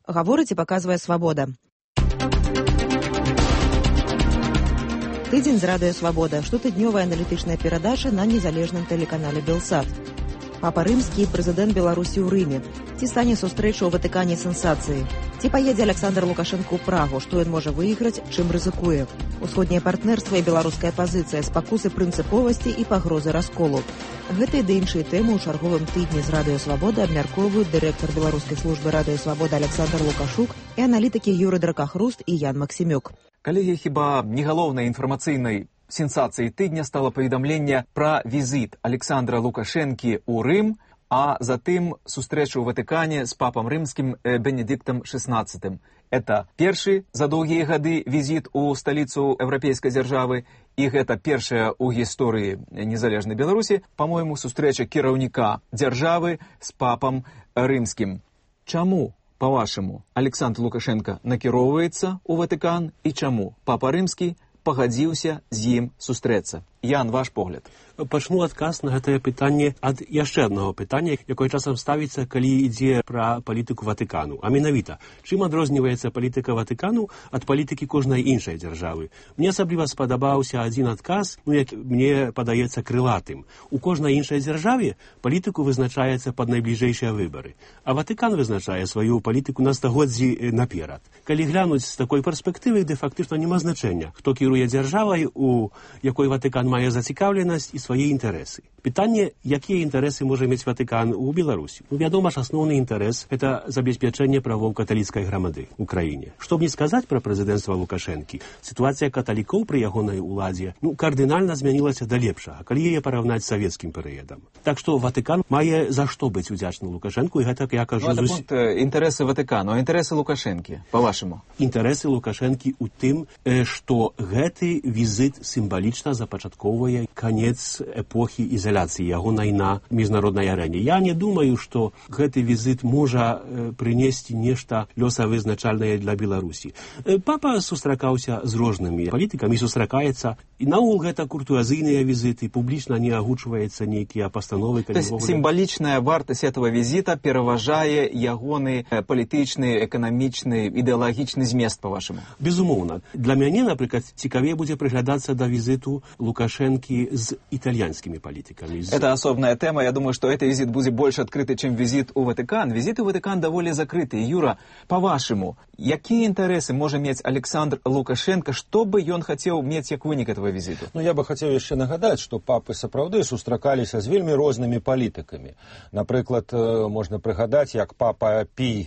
Гаворыць і паказвае «Свабода». Тыдзень з радыё «Свабода» – штотыднёвая аналітычная перадача на незалежным тэлеканале «Белсат». Папа Рымскі і прэзідэнт Беларусі ў Рыме. Ці стане сустрэча ў Ватыкане сенсацыі? Ці паедзе Александр Лукашенко ў Прагу? Што ён можа выйграць, чым рызыкуе? Усходняе партнерства і беларуская пазіцыя, спакусы прынцыповасці і пагрозы расколу. Гэтыя ды іншыя тэмы ў чарговым тыдні з радыё «Свабода» абмяркоўваюць дырэктар беларускай службы радыё «Свабода» Александр Лукашук і аналітыкі Юры Дракахруст і Ян Максімюк. Калегі, хіба не галоўнай інфармацыйнай сенсацыяй тыдня стала паведамленне пра візіт Александра Лукашэнкі ў Рым, а затым сустрэчу ў Ватыкане з папам рымскім Бенедыктам XVI. Это першы за доўгія гады візіт у сталіцу еўрапейскай дзяржавы, і гэта першая ў гісторыі незалежнай Беларусі, па-мойму, сустрэча кіраўніка дзяржавы з папам рымскім. Чаму, па-вашаму, Александр Лукашенко накіроўваецца ў Ватыкан і чаму папа рымскі пагадзіўся з ім сустрэцца? Ян, ваш погляд. Пачну адказ на гэтае пытанне ад яшчэ аднаго пытання, якое часам ставіцца, калі ідзе пра палітыку Ватыкану. А менавіта, чым адрозніваецца палітыка Ватыкану ад палітыкі кожнай іншай дзяржавы? Мне асабліва спадабаўся адзін адказ, як мне падаецца, крылатым. У кожнай іншай дзяржаве палітыку вызначаецца пад найбліжэйшыя выбары, а Ватыкан вызначае сваю палітыку на стагоддзі наперад. Калі глянуць з такой перспектывы, де фактычна няма значэння, хто кіруе дзяржавай, у якой Ватыкан мае зацікаўленасць і свае інтарэсы. Пытанне, якія інтарэсы можа мець Ватыкан у Беларусі? Вядома ж, асноўны інтарэс – это забеспячэнне правоў каталіцкай грамады ў краіне. Што б не сказаць пра прэзідэнцтва Лукашэнкі, сітуацыя каталікоў пры ягонай уладзе кардынальна змянілася да лепшага, калі яе параўнаць з савецкім перыядам. Так што Ватыкан мае за што быць удзячны Лукашэнку, і гэта, я кажу... Это пункт інтарэсы Ватыкану, а інтарэсы Лукашэнкі, па-вашаму? Інтарэсы Лукашэнкі ў тым, што гэты візіт сімвалічна запачатковвае канец эпохі ізаляцыі ягонай на міжнароднай арэне. Я не думаю, што гэты візіт можа прынесці нешта лёсавызначальнае для Беларусі. Папа сустракаўся з рознымі палітыкамі, сустракаецца. І наогул гэта куртуазійныя візіты, публічна не агучваецца нейкія пастановы. То есть сімвалічная вартасць этого візіта пераважае ягоны палітычны, эканамічны, ідэалагічны змест, па-вашаму? Безумоўна. Для мяне, напрыклад, цікавей будзе прыглядацца да візіту Лукашэнкі з італьянскімі палітыкамі. Это особная тема. Я думаю, что этот визит будет больше открытый, чем визит у Ватикан. Визит у Ватикан довольно закрытый. Юра, по-вашему, какие интересы может иметь Александр Лукашенко, что бы он хотел иметь как вынік этого визиту? Я бы хотел еще нагадать, что папы сапраўды сустракаліся з вельмі рознымі палітыкамі. Напрыклад, можна прыгадаць, як папа Пій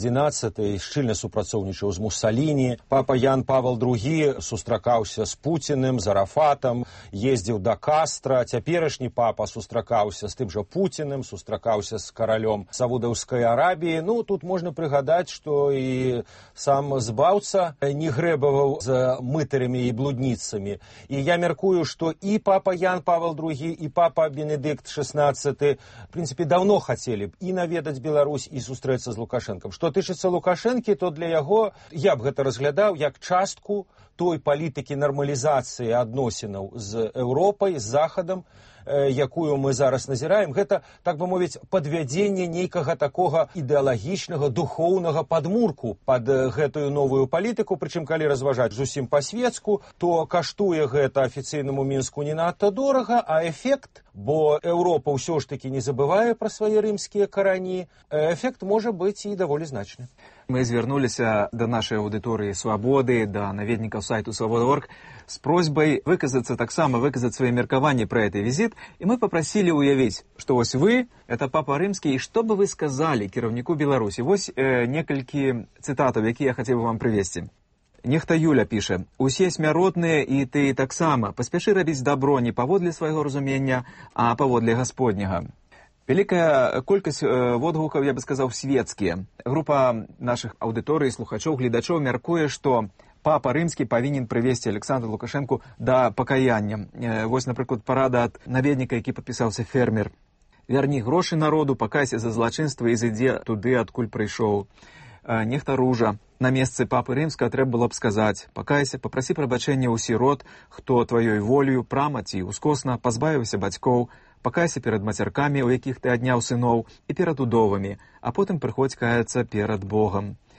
XI шчыльна супрацоўнічаў з Муссаліні, папа Ян Павел II сустракаўся з Пуціным, з Арафатам, ездзіў да Кастра, цяперашні папа сустракаўся з тым жа Пуціным, сустракаўся з каралём Саудаўскай Арабіі. Тут можна прыгадаць, што і сам збаўца не грэбаваў з мытарамі і блудніцамі. І я мяркую, што і папа Ян Павел II, і папа Бенедыкт XVI, в прынцыпе, даўно хацелі б і наведаць Беларусь, і сустрэцца з Лукашэнкам. Што тычыцца Лукашэнкі, то для яго я б гэта разглядаў як частку той палітыкі нармалізацыі адносінаў з Еўропай, з Захадам, якую мы зараз назіраем. Гэта, так бы мовіць, падвядзенне нейкага такога ідэалагічнага, духоўнага падмурку пад гэтую новую палітыку, прычым калі разважаць зусім па-светску, то каштуе гэта афіцыйнаму Мінску не надта дорага, а эфект, бо Еўропа ўсё ж такі не забывае пра свае рымскія карані, эфект можа быць і даволі значны. Мы звярнуліся да нашай аўдыторыі «Свабоды», да наведнікаў сайту «Свобода.орг» с просьбой выказаться свое меркаванне про этот визит, и мы попросили уявить, что вось вы, это папа рымскі, и что бы вы сказали кіраўніку Беларусі? Вось некалькі цытатаў, якія я хотел бы вам прывесці. Нехта Юля піша: «Усе смяротныя, і ты таксама. Паспяшы рабіць дабро не паводле свайго разумення, а паводле Гасподняга». Великая колькасць водгукаў, я бы сказаў, светскія. Група нашых аўдыторый, слухачоў, гледачоў мяркуе, што папа рымскі павінен прывесці Александра Лукашэнку да пакаяння. Вось, напрыклад, парада ад наведніка, які падпісаўся фермер. «Вярні грошы народу, пакайся за злачынства і зайдзе туды, адкуль прыйшоў». Нехта Ружа. На месцы папы рымскага трэба было б сказаць: «Пакайся, папрасі прабачэння ў сірот, хто тваёй волею, прама ці ускосна пазбавіўся бацькоў. Пакайся перад мацяркамі, у якіх ты адняў сыноў, і перад удовамі, а потым прыходзь каяцца перад Богам».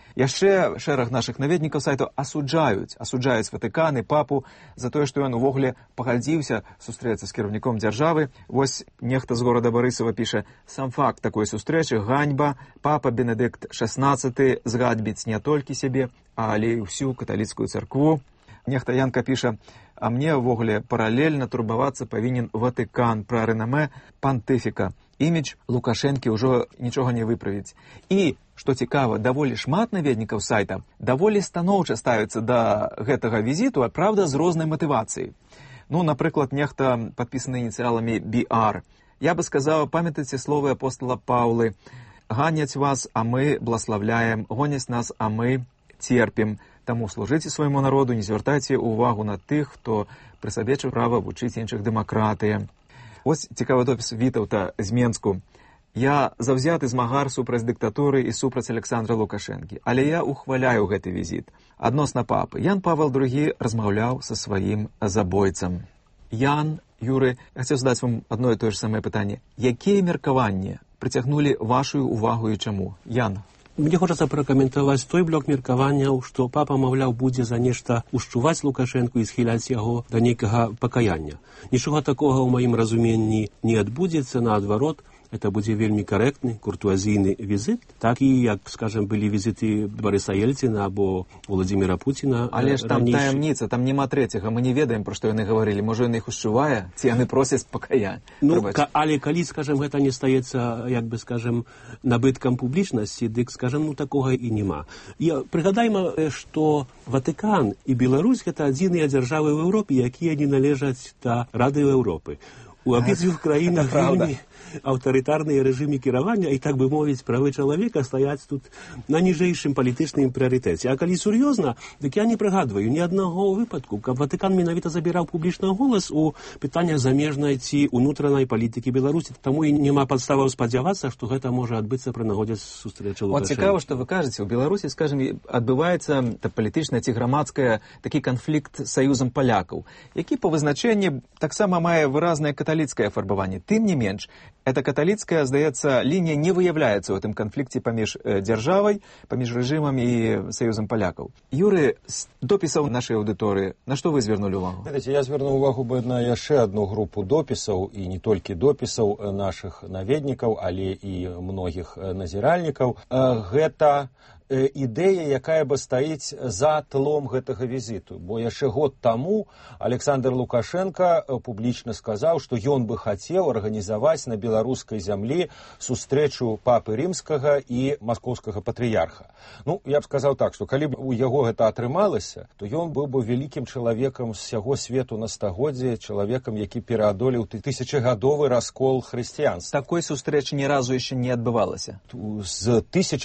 Яшчэ шэраг нашых наведнікаў сайту асуджаюць Ватыкан і папу за тое, што ён увогуле пагадзіўся сустрэцца з кіраўніком дзяржавы. Вось нехта з горада Барысава піша: «Сам факт такой сустрэчы – ганьба. Папа Бенедыкт XVI згадбіць не толькі сябе, але і ўсю каталіцкую царкву». Нехта Янка піша: «А мне ўвогуле паралельна турбавацца павінен Ватыкан пра рэнамэ пантыфіка. Імідж Лукашэнкі ўжо нічога не выправіць». І, што цікава, даволі шмат наведнікаў сайта даволі станоўча ставяцца да гэтага візіту, а праўда, з рознай матывацыяй. Ну, напрыклад, нехта падпісаны ініцыяламі BR. «Я бы сказаў, памятайце словы апостола Паўлы. Ганяць вас, а мы блаславляем. Гоняць нас, а мы церпім. Таму служыце свайму народу, не звяртайце ўвагу на тых, хто прысабечыў права вучыць іншых дэмакратыі». Ось цікавы допіс Вітаўта з Менску. «Я заўзяты змагар супраць дыктатуры і супраць Александра Лукашэнкі, але я ухваляю гэты візіт. Адносна папы. Ян Павел II размаўляў са сваім забойцам». Ян, Юры, хацеў задаць вам адно і тое ж самае пытанне. Якія меркаванні прыцягнулі вашу увагу і чаму? Ян. Мне хочацца пракаментаваць той блок меркаванняў, што папа, маўляў, будзе за нешта ушчуваць Лукашэнку і схіляць яго да нейкага пакаяння. Нічога такога ў маім разуменні не адбудзецца, наадварот, это будзе вельмі карэктны, куртуазійны візіт, так і, як, скажем, былі візіты Барыса Ельціна або Владзіміра Пуціна. Але ж там таямніца, там няма трэцяга, мы не ведаем, пра што яны гаварылі. Можа, ён іх ушчувае, ці яны просяць пакаяння. Ну, але калі, скажем, гэта не стаецца, як бы, скажем, набыткам публічнасці, дык, скажем, ну, такога і няма. Прыгадайма, што Ватыкан і Беларусь — гэта адзіныя дзяржавы ў Еўропе, якія не належаць да Рады Еўропы. У абедзвюх краінах вельмі аўтарытарныя рэжымы кіравання, і, так бы мовіць, правы чалавека стаяць тут на ніжэйшым палітычным прыярытэце. А калі сур'ёзна, дык я не прыгадваю ні аднаго выпадку, каб Ватыкан менавіта забіраў публічны голас у пытаннях замежнай ці унутранай палітыкі Беларусі. Таму і няма падставаў спадзявацца, што гэта можа адбыцца пры нагодзе сустрэчы Лукашэнкі. Вот цікава, што вы кажаце, у Беларусі, скажем, адбываецца палітычная ці грамадская такі канфлікт з саюзам палякаў, які па вызначэнні таксама мае выразнае каталіцкае афарбаванне. Тым не менш, эта каталіцкая, здаецца, лінія не выяўляецца ў гэтым канфлікце паміж дзяржавай, паміж рэжымам і саюзам палякаў. Юры, з допісаў нашай аўдыторыі, на што вы звярнулі ўвагу? Ведаеце, я звярнуў увагу бы на яшчэ адну групу допісаў, і не толькі допісаў нашых наведнікаў, але і многіх назіральнікаў. Гэта ідэя, якая бы стаіць за тлом гэтага візіту. Бо яшчэ год таму Александр Лукашенко публічна сказаў, што ён бы хацеў арганізаваць на беларускай зямлі сустрэчу папы рымскага і маскоўскага патрыярха. Ну, я б сказаў так, што калі б у яго гэта атрымалася, то ён быў бы вялікім чалавекам з сяго свету на стагоддзе, чалавекам, які пераадолеў тысячагадовы раскол хрысціянства. Такой сустрэчы ні разу яшчэ не адбывалася. З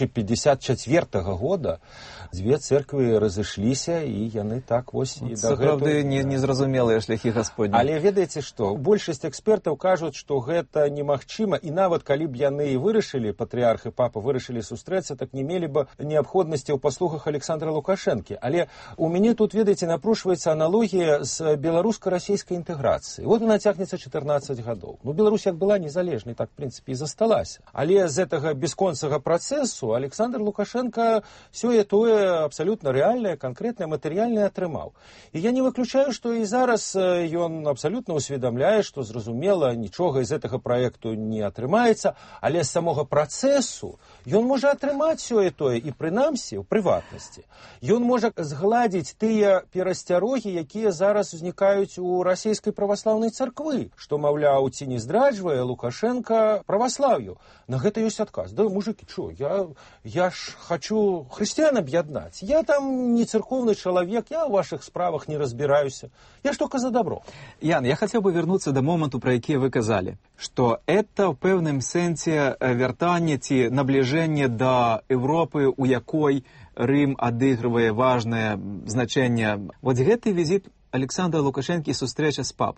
1054 года дзве церквы разышліся, і яны так вось і дагэтуль незразумелыя шляхі Гасподні. Але ведаеце што, большасць экспертаў кажуць, што гэта немагчыма, і нават калі б яны і вырашылі, патрыярх і папа вырашылі сустрэцца, так не мелі бы неабходнасці ў паслугах Александра Лукашэнкі. Але у мяне тут, ведаеце, напрушваецца аналогія з беларуска-расійскай інтэграцыяй. Вот она цягнецца 14 гадоў. Ну, Беларусь як была незалежнай, так, в прынцыпе, і засталася. Але з гэтага бясконцага працэсу Александр Лукашенко сёе-тое абсалютна рэальнае, канкрэтнае, матэрыяльнае атрымаў. І я не выключаю, што і зараз ён абсалютна усведамляе, што, зразумела, нічога з гэтага праекту не атрымаецца, але з самога працэсу ён можа атрымаць сёе-тое і, прынамсі, ў прыватнасці. Ён можа згладзіць тыя перасцярогі, якія зараз узнікаюць у расійскай праваслаўнай царквы, што, маўляў, ці не здраджвае Лукашенка праваслаўю. На гэта ёсць адказ. Да, мужыкі, чо, я ж хочу хрысціян аб'яднаць. Я там не церковны чалавек, я ў вашых справах не разбіраюся. Я ж только за добро. Ян, я хотел бы вернуться до моменту, про які вы казали, что это в пэўным сэнсе вяртанне ці набліжэнне да Европы, у якой Рым адыгрывае важнае значэнне. Вот гэты візит Александра Лукашэнкі, сустрэча з папам.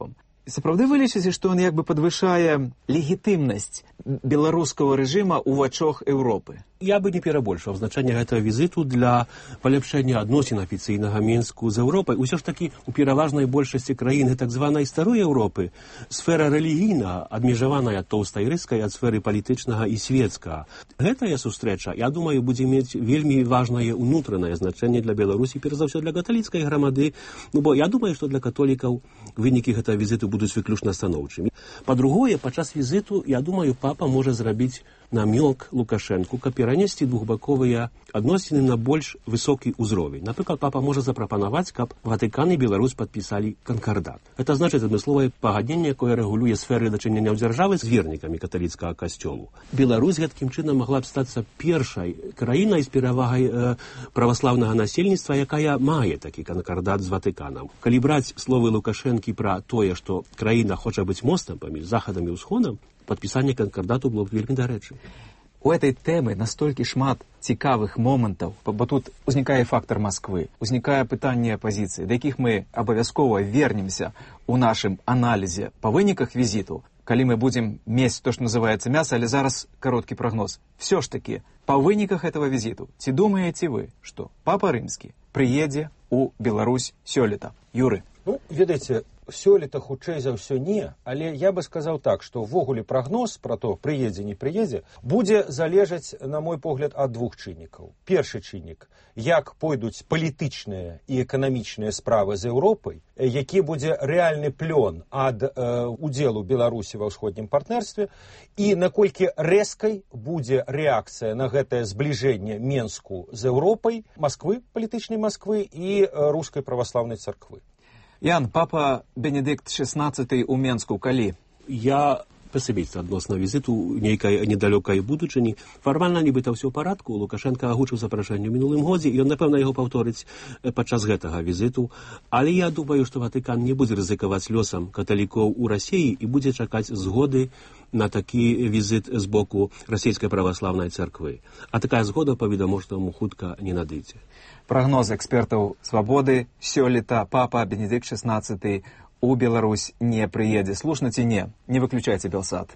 Сапраўды вы лічыце, што ён як бы падвышае легітымнасць беларускага рэжыма ў вачах Еўропы? Я бы не перабольшваў значэнне гэтага візіту для паляпшэння адносін афіцыйнага Мінску з Еўропай. Усё ж такі у пераважнай большасці краін так званай старой Еўропы сфера рэлігійная адмежаваная тоўстай рыскай ад сферы палітычнага і свецкага. Гэтая сустрэча, я думаю, будзе мець вельмі важнае ўнутранае значэнне для Беларусі, перш за ўсё для каталіцкай грамады, бо я думаю, што для католікаў вынікі гэтага візіту будуць выключна станоўчымі. Па-другое, падчас візіту, я думаю, папа можа зрабіць намёк Лукашэнку, каб перанесці двухбаковыя адносіны на больш высокі ўзровень. Напрыклад, папа можа запрапанаваць, каб Ватыкан і Беларусь падпісалі канкардат. Гэта значыць адмысловае пагадненне, якое рэгулюе сферы дачыненняў дзяржавы з вернікамі каталіцкага касцёлу. Беларусь гэткім чынам магла б стацца першай краінай з перавагай праваслаўнага насельніцтва, якая мае такі канкардат з Ватыканам. Калі браць словы Лукашэнкі пра тое, што краіна хоча быць мостам паміж захадам і ўсходам, падпісанне канкардату было б вельмі дарэчы. У этой тэмы настолькі шмат цікавых момантаў, бо тут узнікае фактар Масквы, узнікае пытанне апазіцыі, да якіх мы абавязкова вернемся ў нашым аналізе па выніках візіту, калі мы будзем мець то, што называецца мяса, але зараз кароткі прагноз. Всё ж такі, па выніках этого візіту, ці думаеце вы, што папа рымскі прыедзе ў Беларусь сёлета? Юры. Ведаеце, сёлета хутчэй за ўсё не, але я бы сказаў так, што ўвогуле прагноз пра то, прыедзе, не прыедзе, будзе залежаць, на мой погляд, ад двух чыннікаў. Першы чыннік, як пойдуць палітычныя і эканамічныя справы з Еўропай, які будзе рэальны плён ад удзелу Беларусі ва ўсходнім партнерстве, і наколькі рэзкай будзе рэакцыя на гэтае збліжэнне Менску з Еўропай, Масквы, палітычнай Масквы і рускай праваслаўнай царквы. Ян, папа Бенедыкт XVI у Менску калі? Я песіміст адносна візіту нейкай недалёкай будучыні. Фармальна нібыта ўсё ў парадку. Лукашенко агучыў запрашэнне ў мінулым годзе, і ён, напэўна, яго паўторыць падчас гэтага візіту. Але я думаю, што Ватыкан не будзе рызыкаваць лёсам каталікоў у Расіі і будзе чакаць згоды на такі візіт з боку расійскай праваслаўнай царквы. А такая згода, па-відамоўнаму, хутка не надыдзе. Прогноз экспертаў «Свабоды» сёлета папа Бенедыкт XVI у Беларусь не прыедзе. Слушна ці не? Не выключайце Белсат.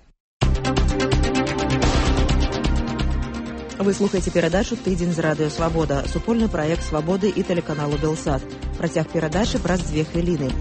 Вы слухаеце перадачу «Тыдзень з радыё Свабода», супольны праект «Свабоды» і тэлеканалу «Белсат». Працяг перадачы праз 2 хвіліны.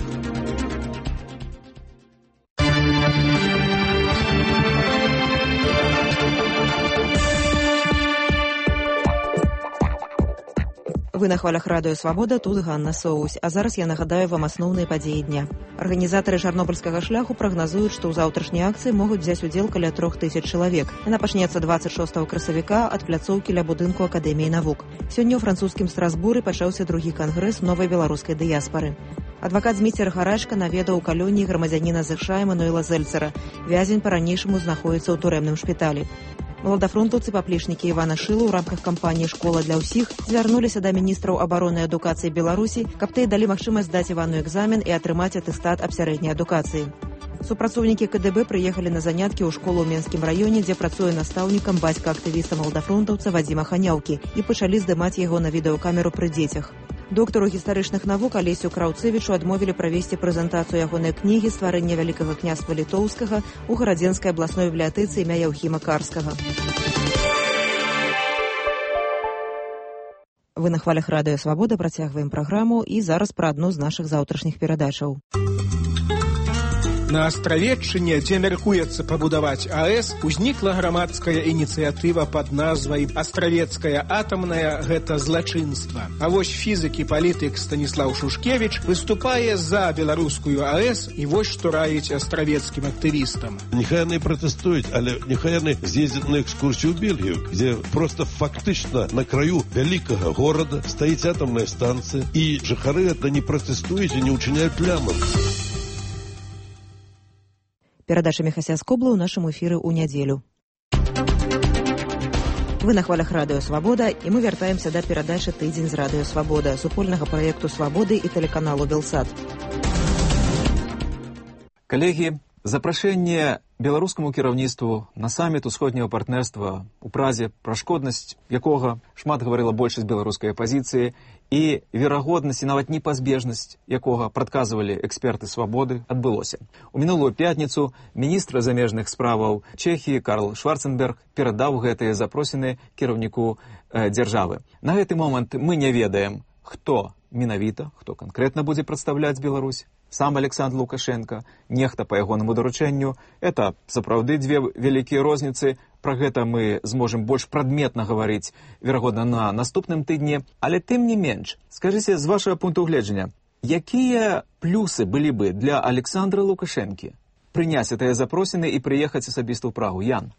Вы на хвалях радыё «Свабода», тут Ганна Соусь. А зараз я нагадаю вам асноўныя падзеі дня. Арганізатары чарнобыльскага шляху прагназуюць, што ў заўтрашняй акцыі могуць взяць удзел каля 3000 чалавек. Яна пачнецца 26 красавіка ад пляцоўкі ля будынку Акадэміі навук. Сёння ў французскім Страсбуры пачаўся другі кангрэс новай беларускай дыяспары. Адвакат Зміцер Гарачка наведаў у калоніі грамадзяніна США Эмануэла Зельцера. Вязень па-ранейшаму знаходзіцца ў турэмным шпіталі. Маладафронтаўцы паплечнікі Івана Шылу ў рамках кампаніі «Школа для ўсіх» звярнуліся да міністраў абароны і адукацыі Беларусі, каб тыя далі магчымасць здаць Івану экзамен і атрымаць атэстат аб сярэдняй адукацыі. Супрацоўнікі КДБ прыехалі на заняткі ў школу ў Менскім раёне, дзе працуе настаўнікам бацька актывіста маладафронтаўца Вадзіма Ханяўкі, і пачалі здымаць яго на відэакамеру пры дзецях. Доктару гістарычных навук Алесю Краўцэвічу адмовілі правесці прэзентацыю ягонай кнігі «Стварэнне вялікага княства літоўскага» у Гарадзенскай абласной бібліятэцы імя Яўхіма Карскага. Вы на хвалях радыё «Свабода», працягваем праграму, і зараз пра адну з нашых заўтрашніх перадачаў. На Астравеччыне, дзе мяркуецца пабудаваць АЭС, узнікла грамадская ініцыятыва пад назвай «Астравецкая атамная – гэта злачынства». А вось фізык і палітык Станіслаў Шушкевіч выступае за беларускую АЭС, і вось што раіць астравецкім актывістам. Нехай яны пратэстуюць, але нехай яны з'ездзяць на экскурсію ў Бельгію, дзе проста фактычна на краю вялікага горада стаіць атамная станцыя, і жыхары гэта не пратэстуюць і не ўчыняюць плямы. Перадача Міхася Скобла ў нашым эфіры ў нядзелю. Вы на хвалях радыё «Свабода», і мы вяртаемся да перадачы «Тыдзень з радыё Свабода», супольнага праекту «Свабоды» і тэлеканалу «Белсат». Калегі, Запрашэнне беларускаму кіраўніцтву на саміт усходняга партнерства у Празе, пра шкоднасць якога шмат гаварыла большасць беларускай апазіцыі, і верагоднасць, і нават непазбежнасць якога прадказвалі эксперты «Свабоды», адбылося. У мінулую пятніцу міністр замежных справаў Чэхіі Карл Шварценберг перадаў гэтыя запросіны кіраўніку дзяржавы. На гэты момант мы не ведаем, хто менавіта, хто канкрэтна будзе прадстаўляць Беларусь. Сам Александр Лукашенко, нехта па ягонаму даручэнню. Это сапраўды дзве вялікія розніцы. Пра гэта мы зможам больш прадметна гаварыць, верагодна, на наступным тыдні. Але тым не менш, скажыце, з вашага пункту гледжання, якія плюсы былі бы для Александра Лукашэнкі прыняць гэтыя запросіны і прыехаць асабіста ў Прагу? Ян?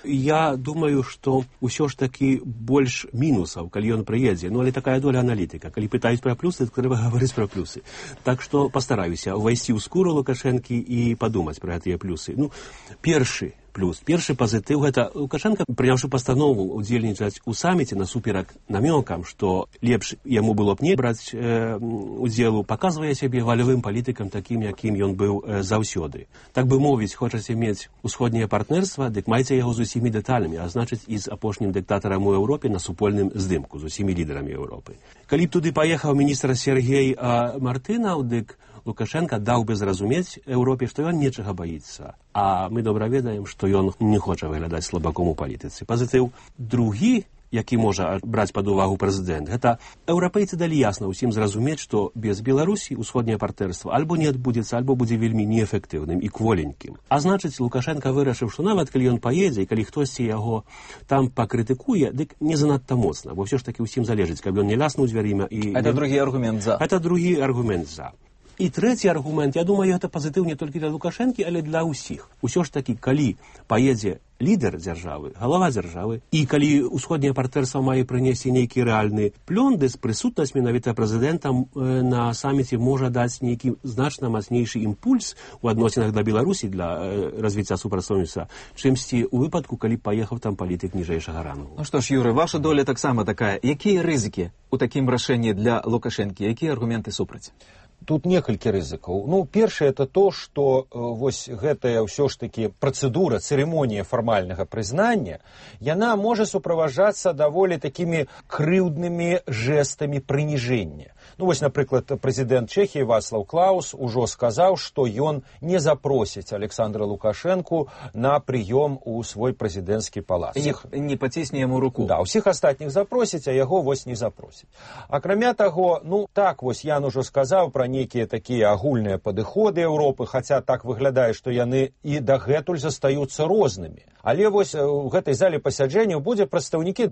Я думаю, што ўсё ж такі больш мінусаў, калі ён прыедзе. Ну, але такая доля аналітыка. Калі пытаюць пра плюсы, то трэба гаварыць пра плюсы. Так што пастараюся ўвайсці ў скуру Лукашэнкі і падумаць пра гэтыя плюсы. Ну, першы плюс, першы пазітыў — гэта Лукашенко, прыняўшы пастанову удзельнічаць у саміце насуперак намёкам, што лепш яму было б не браць удзелу, паказвае сябе валявым палітыкам такім, якім ён быў заўсёды. Так бы мовіць, хочаце мець усходняе партнерства, дык майце яго з усімі дэталямі, а значыць і з апошнім дыктатарам у Еўропе на супольным здымку, з усімі лідарамі Еўропы. Калі б туды паехаў міністр Сергей Мартынаў, дык Лукашенко даў бы зразумець Еўропе, што ён нечага баіцца. А мы добра ведаем, што ён не хоча выглядаць слабаком у палітыцы. Пазітыў другі, які можа браць пад увагу прэзідэнт, гэта еўрапейцы далі ясна ўсім зразумець, што без Беларусі усходняе партнерства альбо не адбудзецца, альбо будзе вельмі неэфектыўным і кволенькім. А значыць, Лукашенко вырашыў, што нават калі ён паедзе, і калі хтосьці яго там пакрытыкуе, дык не занадта моцна, бо ўсё ж такі ўсім залежыць, каб ён не ляснуў дзвярыма. Это другі аргумент за. Это другі аргумент за. І трэці аргумент, я думаю, гэта пазітыў не толькі для Лукашэнкі, але для ўсіх. Усё ж такі, калі паедзе лідар дзяржавы, галава дзяржавы, і калі ўсходняе партнерства мае прынесці нейкі рэальны плён, дык прысутнасць менавіта прэзідэнта на саміце можа даць нейкі значна мацнейшы імпульс у адносінах да Беларусі для развіцця супрацоўніцтва, чымсьці ў выпадку, калі паехаў там палітык ніжэйшага рангу. Ну што ж, Юры, ваша доля таксама такая. Якія рызыкі ў такім рашэнні для Лукашэнкі? Якія аргументы супраць? Тут некалькі рызыкаў. Ну, першае, это то, што вось гэтая ўсё ж такі працэдура, цырымонія фармальнага прызнання, яна можа суправаджацца даволі такімі крыўднымі жэстамі прыніжэння. Ну, вось, напрыклад, прэзідэнт Чэхіі Вацлаў Клаус ужо сказаў, што ён не запросіць Александра Лукашэнку на прыём у свой прэзідэнцкі палац. Не пацісне яму руку. Да, усіх астатніх запросіць, а яго вось не запросіць. Акрамя таго, ну, так вось Ян ужо сказаў пра некія такія агульныя падыходы Еўропы, хаця так выглядае, што яны і дагэтуль застаюцца рознымі. Але вось у гэтай зале пасяджэнняў будзе прадстаўнікі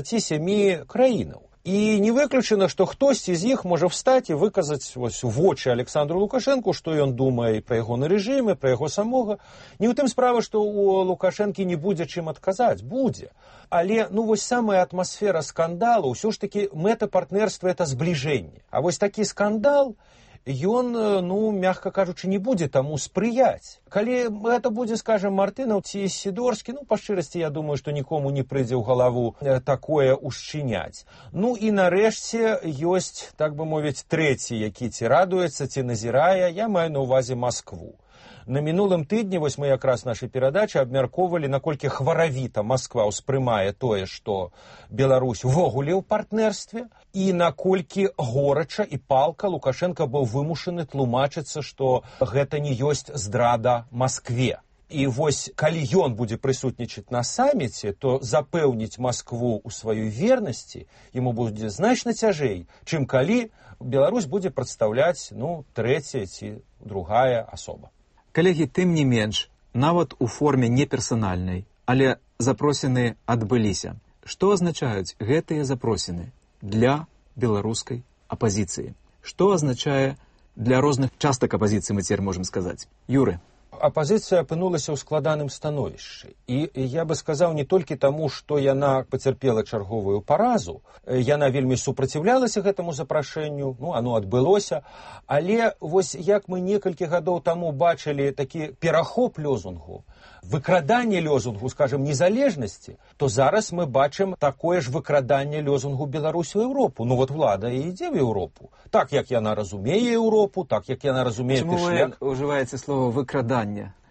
27 краінаў. І не выключана, што хтосьці з іх можа встаць і выказаць вось у вочы Александру Лукашэнку, што ён думае пра ягоны рэжым, пра яго самога. Не ў тым справа, што у Лукашэнкі не будзе чым адказаць, будзе. Але, ну, вось самая атмасфера скандалу, ўсё ж такі мэта партнерства — это збліжэнне. А вось такі скандал, ён, ну, мягка кажучы, не будзе таму спрыяць. Калі гэта будзе, скажем, Мартынаў ці Сідорскі, ну, па шчырасці, я думаю, што нікому не прыйдзе ў галаву такое ушчыняць. Ну, і нарэшце ёсць, так бы мовіць, трэці, які ці радуецца, ці назірае, я маю на ўвазе Маскву. На мінулым тыдні, вось мы якраз нашай перадачы абмяркоўвалі, наколькі хваравіта Масква ўспрымае тое, што Беларусь увогуле ў партнерстве, і наколькі горача і палка Лукашенко быў вымушаны тлумачыцца, што гэта не ёсць здрада Маскве. І вось, калі ён будзе прысутнічаць на саміце, то запэўніць Маскву ў сваёй вернасці яму будзе значна цяжэй, чым калі Беларусь будзе прадстаўляць, ну, трэцяя ці другая асоба. Калегі, тым не менш, нават у форме неперсанальнай, але запросіны адбыліся. Што азначаюць гэтыя запросіны для беларускай апазіцыі? Што азначае для розных частак апазіцыі, мы цяпер можам сказаць? Юры. Апазіцыя апынулася ў складаным становішчы. І я бы сказаў не толькі таму, што яна пацярпела чарговую паразу, яна вельмі супраціўлялася гэтаму запрашэнню, ну, оно адбылося, але вось як мы некалькі гадоў таму бачылі такі перахоп лозунгу, выкраданне лозунгу, скажем, незалежнасці, то зараз мы бачым такое ж выкраданне лозунгу Беларусь у Еўропу. Ну вот влада і ідзе в Еўропу. Так, як яна разумее Еўропу, так, як яна разумее шлях. Чаму вы ўжываеце слово «выкрадання»?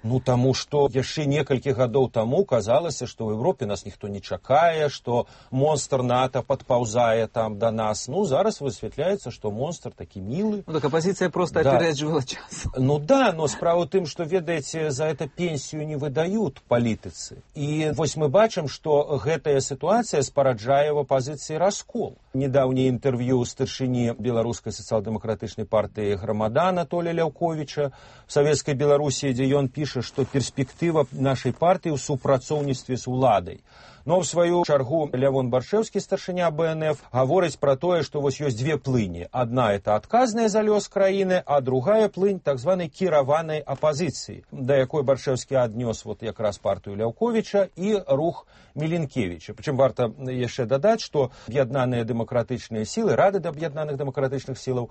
Ну, таму што яшчэ некалькі гадоў таму казалася, што ў Еўропе нас ніхто не чакае, што монстр НАТО падпаўзае там да нас. Ну, зараз высвятляецца, што монстр такі мілы. Ну, так апозіцыя проста апереджвала час. Ну да, но справа ў тым, што, ведаеце, за это пенсію не выдаюць палітыцы. І вось мы бачым, што гэтая сітуацыя спараджае ў апазіцыі раскол. Недаўняе інтэрв'ю старшыні беларускай сацыял-дэмакратычнай партыі Грамада Анатолія Ляўковіча в Савецкай Беларусі, дзе ён піша, што перспектыва нашай партыі ў супрацоўніцтве з уладай. Но в сваю чаргу Лявон Баршэўскі, старшыня БНФ, гаворыць пра тое, што вось ёсць две плыні. Адна – это адказная за лёс краіны, а другая плынь так званай кіраванай апазіцыі, да якой Баршэўскі аднёс вот якраз партыю Ляўковіча і рух Мілінкевіча. Прычым варта яшчэ дадаць, што аб'яднаныя дэмакратычныя сілы, Рада аб'яднаных дэмакратычных сілаў,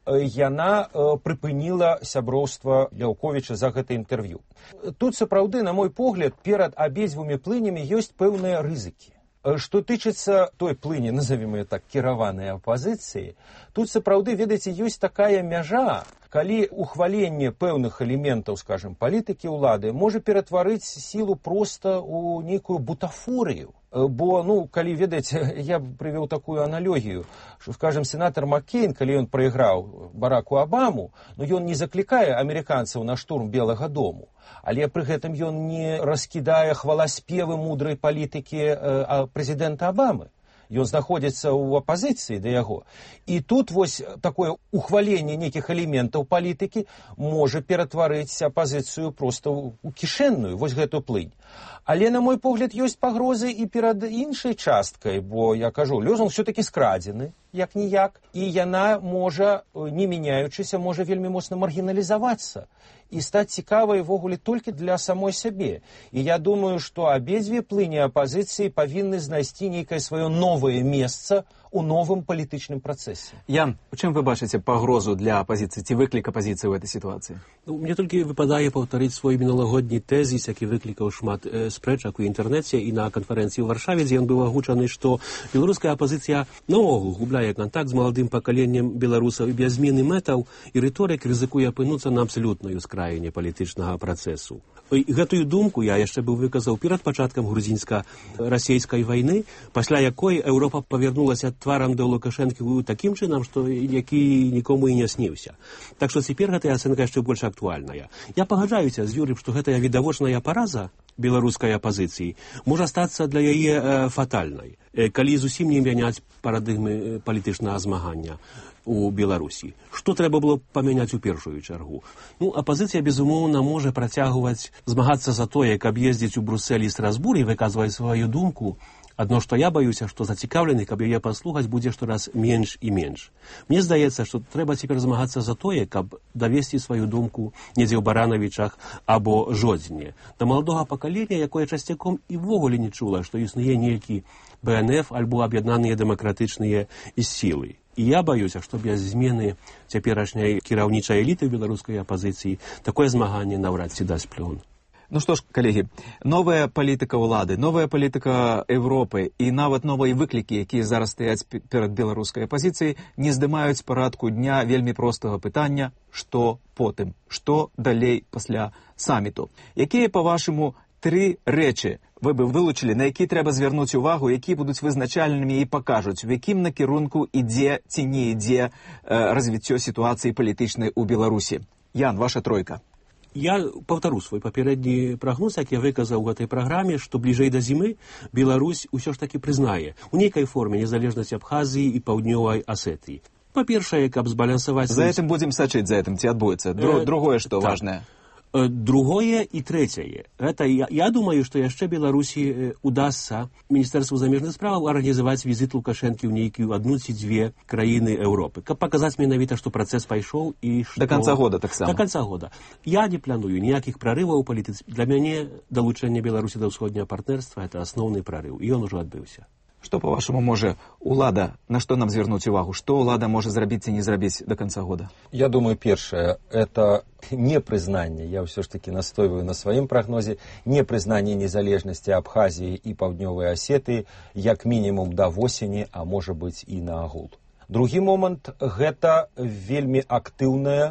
яна прыпыніла сяброўства Ляўковіча за гэта інтэрв'ю. Тут, сапраўды, на мой погляд, перад абедзвюмі плынямі ёсць пэўныя рызыкі. Што тычыцца той плыні, назовем ее так, кіраванай апазіцыі, тут, сапраўды, ведаеце, ёсць такая мяжа, калі ухваленне пэўных элементаў, скажем, палітыкі ўлады можа ператварыць сілу проста ў нейкую бутафорыю. Бо, ну, калі, ведаеце, я прывёў такую аналогію, што, скажем, сенатор Маккейн, калі ён прайграў Бараку Абаму, ну, ён не заклікае амерыканцаў на штурм Белага дому, але пры гэтым ён не раскідае хваласпевы мудрай палітыкі прэзідэнта Абамы. Ён знаходзіцца ў апазіцыі да яго. І тут вось такое ухваленне нейкіх элементаў палітыкі можа ператварыць апазіцыю проста ў кішэнную, вось гэту плынь. Але, на мой погляд, ёсць пагрозы і перад іншай часткай, бо, я кажу, лёзунг все-таки скрадзены, як-ніяк, і яна можа, не мяняючыся, можа вельмі моцна маргіналізавацца і стаць цікавай ввогуле толькі для самой сябе. І я думаю, што абедзве плыні апазіцыі павінны знайсці нейкае сваё новае месца у новым палітычным працэсе. Ян, у чым вы бачыце пагрозу для апазіцыі, ці выклік апазіцыі ў этой сітуацыі? Ну, мне толькі выпадае паўтарыць свой мінулагодні тэзіс, які выклікаў шмат спрэчак у інтэрнэце і на канферэнцыі ў Варшаве, дзе ён быў агучаны, што беларуская апазіцыя наогул губляе кантакт з маладым пакаленнем беларусаў і без змены мэтаў і рыторык рызыкуе апынуцца на абсалютнай ускраіне палітычнага працэсу. І гэтую думку я яшчэ быў выказаў перад пачаткам грузінска-расейскай вайны, пасля якой Еўропа павярнулася тварам да Лукашэнкі такім чынам, што які нікому і не сніўся. Так што цяпер гэтая ацэнка яшчэ больш актуальная. Я пагаджаюся з Юрым, што гэтая відавочная параза беларускай апазіцыі можа стацца для яе фатальнай, калі зусім не мяняць парадыгмы палітычнага змагання у Беларусі. Што трэба было памяняць у першую чаргу? Ну, апазіцыя, безумоўна, можа працягваць змагацца за тое, каб ездзіць у Бруссель і Страсбур і выказваць сваю думку. Адно, што я баюся, што зацікаўлены, каб яе паслухаць, будзе штораз менш і менш. Мне здаецца, што трэба цяпер змагацца за тое, каб давесці сваю думку недзе ў Баранавічах або Жодзіне. Да маладога пакалення, якое часцяком і ввогуле не чула, што існуе нейкі БНФ альбо аб'яднаныя дэмакратычныя сілы. І я баюся, што без змены цяперашняй кіраўнічай эліты беларускай апазіцыі такое змаганне наўрад ці дасць плён. Ну што ж, калегі, новая палітыка ўлады, новая палітыка Европы і нават новыя выклікі, якія зараз стаяць перад беларускай апазіцыяй, не здымаюць з парадку дня вельмі простага пытання, што потым, што далей пасля саміту. Якія, па-вашаму, тры рэчы вы бы вылучылі, на які трэба звярнуць увагу, якія будуць вызначальнымі і пакажуць, у якім накірунку ідзе ці не ідзе развіццё сітуацыі палітычнай у Беларусі? Ян, ваша тройка. Я паўтару свой папярэдні прагноз, як я выказаў у гэтай праграме, што бліжэй да зімы Беларусь усё ж такі прызнае у нейкай форме незалежнасць Абхазіі і Паўднёвай Асетыі. Па-першае, каб збалансаваць... За гэтым будзем сачыць, за гэтым ці адбудзецца. Другое, што важнае? Другое і трэцяе. Гэта, я думаю, што яшчэ Беларусі удасца Міністэрству замежных справаў арганізаваць візіт Лукашэнкі ў нейкую адну ці дзве краіны Еўропы, каб паказаць менавіта, што працэс пайшоў і што... Да канца года таксама. Да канца года. Я не планую ніякіх прарываў у палітыцы. Для мяне далучэнне Беларусі да ўсходняга партнерства — гэта асноўны прарыў, і ён ужо адбыўся. Што, па-вашаму, можа ўлада, на што нам звярнуць увагу? Што ўлада можа зрабіць ці не зрабіць да канца года? Я думаю, першае, это непрызнанне, я ўсё ж таки настойваю на сваім прагнозе, непрызнанне незалежнасці Абхазіі і Паўднёвай Асетыі як мінімум да восені, а можа быць і наогул. Другі момант, гэта вельмі актыўная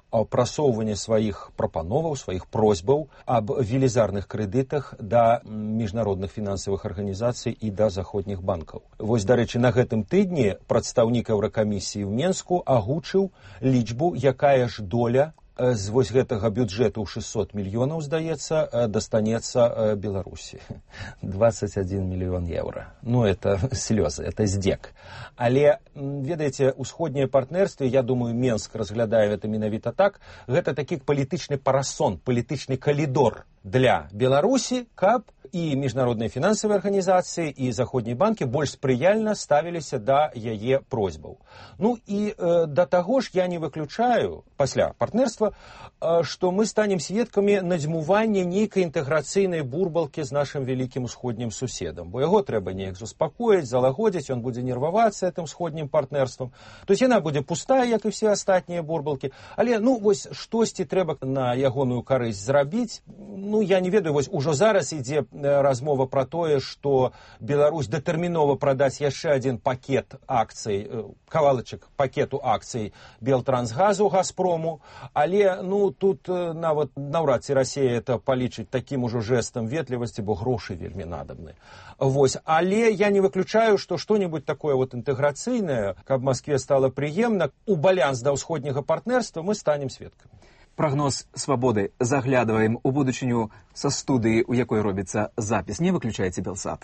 прасоўванне сваіх прапановаў, сваіх просьбаў аб велізарных крэдытах да міжнародных фінансавых арганізацый і да заходніх банкаў. Вось, дарэчы, на гэтым тыдні прадстаўнік Еўракамісіі ў Менску агучыў лічбу, якая ж доля з вось гэтага бюджэту ў 600 мільёнаў, здаецца, дастанецца Беларусі. 21 мільён еўра. Ну, это слёзы, это здзек. Але, ведаеце, усходнія партнерствы, я думаю, Менск разглядае гэта менавіта так, гэта такі палітычны парасон, палітычны калідор для Беларусі, каб і міжнародныя фінансавыя арганізацыі, і заходнія банкі больш спрыяльна ставіліся да яе просьбаў. Ну і да таго ж я не выключаю, пасля партнерства, што мы станем сведкамі надзьмування нейкай інтэграцыйнай бурбалкі з нашым вялікім усходнім суседам, бо яго трэба неяк заспакоіць, залагодзіць, ён будзе нервавацца гэтым усходнім партнерствам. То есть яна будзе пустая, як і все астатнія бурбалкі, але, ну, вось штосьці трэба на ягоную карысць зрабіць. Ну, я не ведаю, вось ужо зараз ідзе размова пра тое, што Беларусь датэрмінова прадаць яшчэ адзін пакет акцый, кавалачак пакету акцый Белтрансгазу, Газпрому, але, ну, тут нават наўрад ці Расія это палічыць такім ужо жэстам ветлівасці, бо грошы вельмі надобны. Вось, але я не выключаю, што што-небудзь такое вот інтэграцыйнае, каб Маскве стала прыемна, у балянс да ўсходняга партнерства мы станем сведкамі. Прогноз «Свободы». Заглядываем у будучыню са студыі, у якой робіцца запіс. Не выключайце Белсат.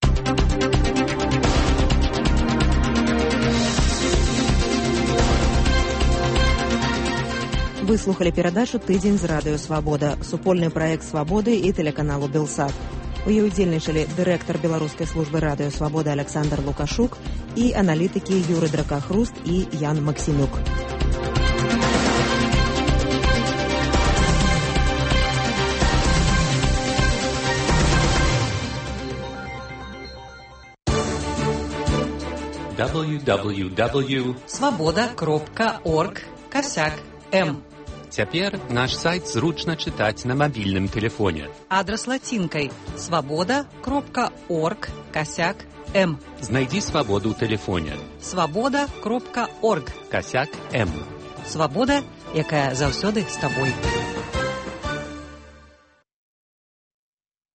Вы слухали перадачу «Тыдзень з радыё Свабода», супольны праект «Свабоды» і тэлеканалу «Белсат». У ёй удзельнічалі дырэктар беларускай службы радыё «Свабода» Александр Лукашук і аналітыкі Юры Дракахруст і Ян Максімюк. www.svoboda.org/m. Цяпер наш сайт зручна чытаць на мабільным тэлефоне. Адрас лацінкай svoboda.org/m. Знайдзі свабоду ў тэлефоне. svoboda.org/m. Свабода, Свабода, якая заўсёды з табой.